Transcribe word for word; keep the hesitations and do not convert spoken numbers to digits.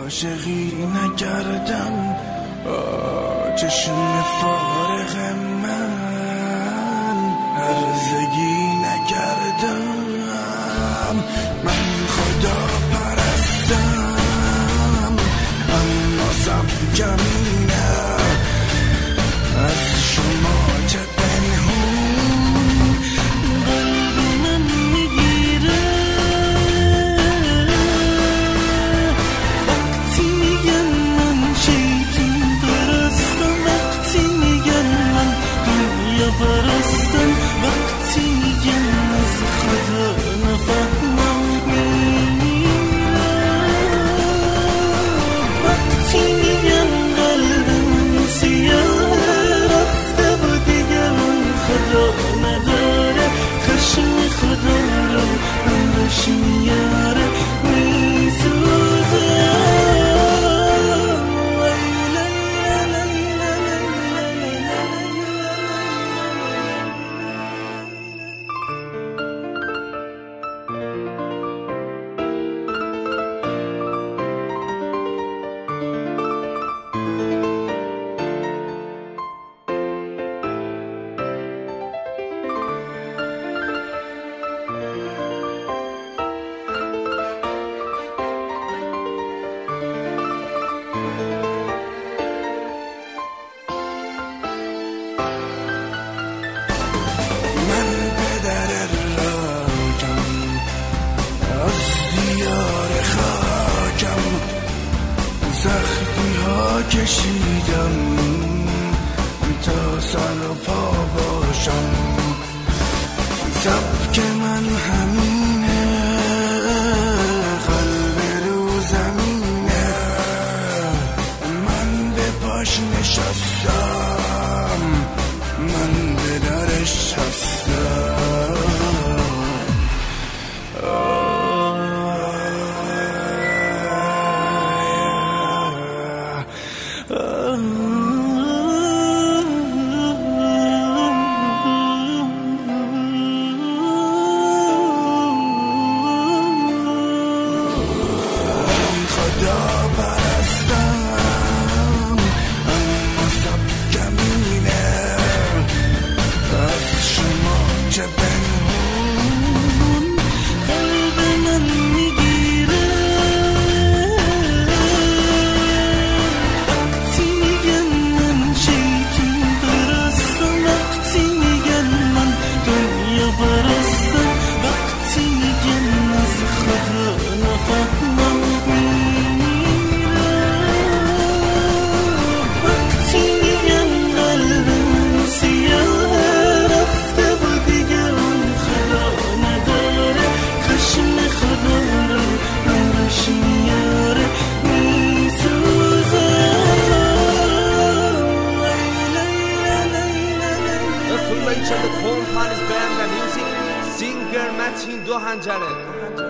عاشقی نکردم، چشم فارغ من هرزگی نکردم. من خدا پرستم اما سبکم اینه، از شما چه پنهون قلبم میگیره. وقتی میگن من شیطون پرستم، وقتی میگن من دنیا پرستم، وقتی میگن از خدا نفهمم میمیره. وقتی میگن قلبم سیاه رفته و دیگر خدا نداره، خشم خدا رو همش میاره میسوزه. سختی ها کشیدم تا سر و پا باشم، سبک من همینه، قلب رو زمینه، من به پاش نشستم، من به درش هستم. خدا پرستم اما سبکم اینه، از شما چه پنهون قلب من میگیره. وقتی میگن من شیطون پرستم، وقتی میگن من دنیا پرستم، وقتی میگن از خدا نفهمم The Home Panis Band و Music Singer متین دو هنجره.